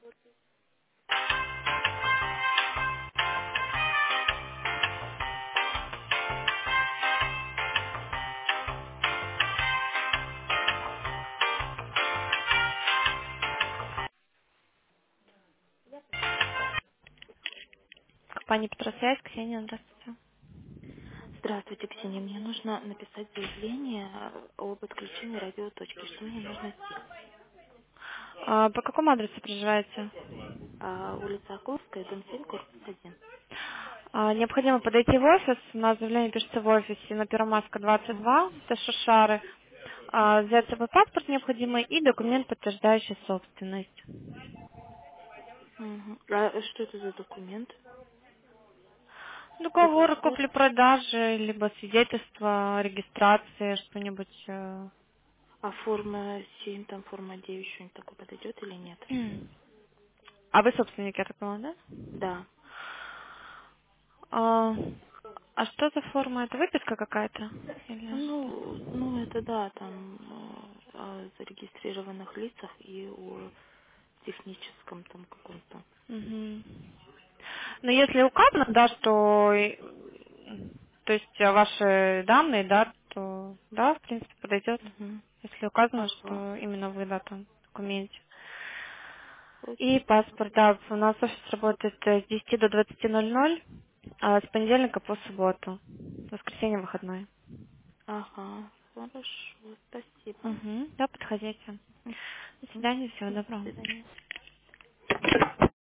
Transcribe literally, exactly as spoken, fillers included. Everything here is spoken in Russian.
Компания Петросвязь, Ксения, здравствуйте. Здравствуйте, Ксения. Мне нужно написать заявление об отключении радиоточки. Что мне нужно сделать? А, по какому адресу проживаете? А, улица Оковская, дом семь, корпус один. А, необходимо подойти в офис. У нас заявление пишется в офисе на Первомайска двадцать Угу. два, это Шушары. А, взять с собой паспорт необходимый и документ, подтверждающий собственность. Угу. А что это за документ? Договор о Договор. купле-продаже, либо свидетельство о регистрации, что-нибудь. э. А форма семь, там форма девять, что-нибудь такое подойдет или нет? А вы собственник, я так поняла, да? Да. А, а что за форма? Это выписка какая-то? Или что? Ну, ну это да, там э, о зарегистрированных лицах и о техническом там каком-то. Мгм. Но если указано, да, что э, то есть э, ваши данные, да, то да, в принципе, подойдет. Угу. Если указано, Ага. что именно вы, да, там в документе. И Окей. паспорт, да, у нас офис работает э, с десяти до двадцати ноль ноль, а с понедельника по субботу. Воскресенье выходной. Ага. Хорошо. Спасибо. Угу, да, подходите. До Мгм. свидания, всего До доброго. свидания.